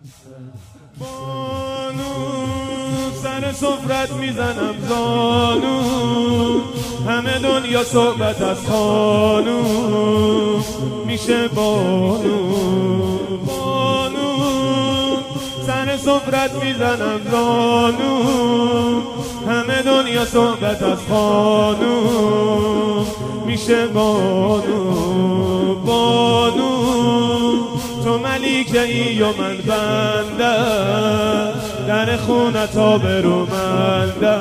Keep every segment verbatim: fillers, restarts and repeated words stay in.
بانو سر سفرت میزنم زانو، همه دنیا صحبت از خانو میشه بانو. بانو سر سفرت میزنم زانو، همه دنیا صحبت از خانو میشه بانو. بانو تو ملیکه ای و من بنده، در خونت آبرومنده،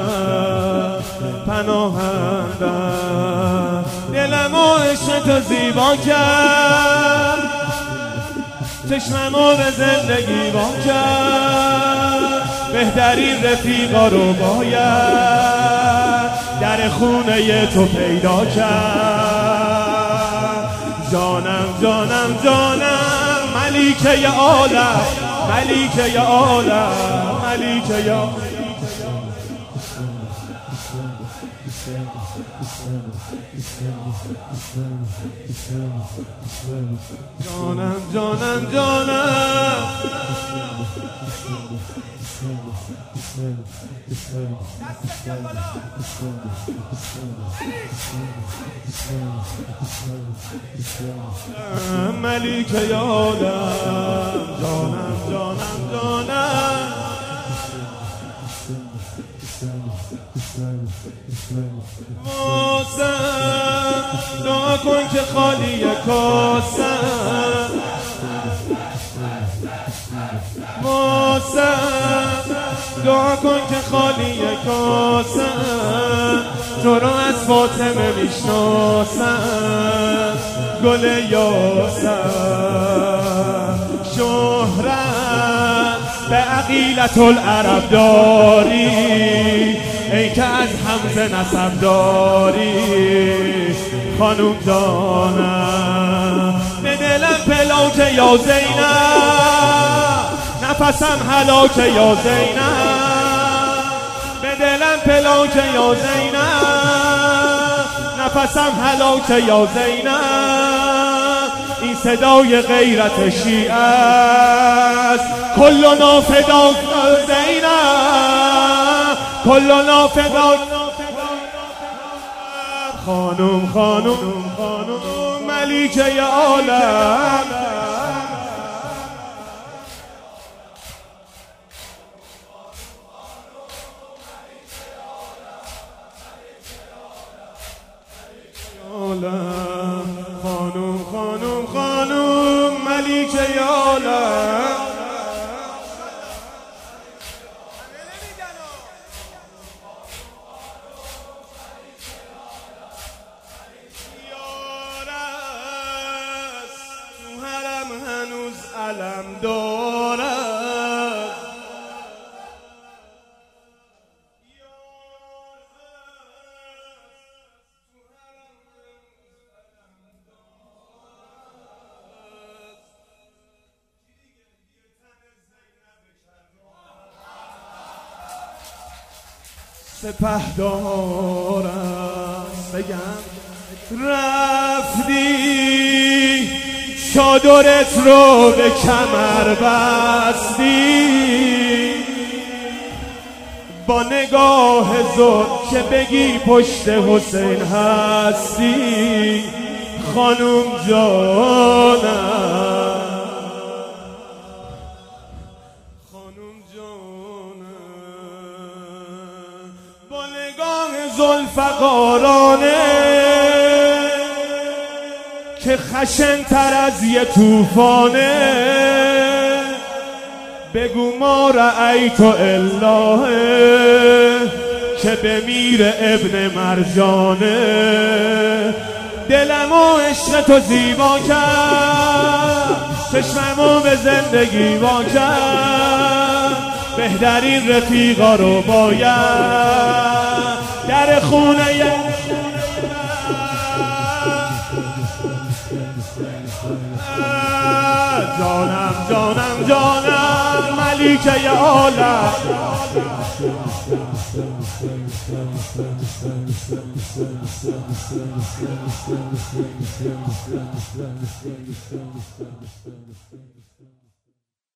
پناهنده. دلم و عشق تو زیبا کرد، چشممو به زندگی وا کرد. بهترین رفیقا رو باید در خونه تو پیدا کرد. جانم جانم جانم ملیکه عالم، ملیکه عالم، ملیکه عالم. جانم جانم جانم ملیکه عالم، جانم جانم جانم. واسم دعا کن که خالی کاسم، واسم دعا کن که خالی کاسم. تو رو از فاطمه میشناسم، گل یاسم. شهرت به عقیلت العرب داری، ای که از حمزه نسب داری. خانوم جانم به دلم پلاک یا زینب، نفسم هلاک یا زینب. به دلم پلاک یا زینب، نفسم هلاک یا زینب. این صدای غیرت شیعه است، کلنا فداک زینب، کلنا فداک. خانم خانم خانم ملیکه عالم. خانم خانم خانم ملیکه عالم. هنوز علم دارد، سپهدارم بگم رفتی چادرت رو به کمر بستی، با نگاه زور که بگی پشت حسین هستی. خانوم جانم، خانوم جانم، با نگاه ذوالفقارانه که خشن تر از یه توفانه. بگو ما رأیت الله که بمیر ابن مرجانه. دلم و عشق تو زیبا کرد، چشممو به زندگی وا کرد. بهترین رفیقا رو باید در خونه جانم جانم جانم ملیکه عالم.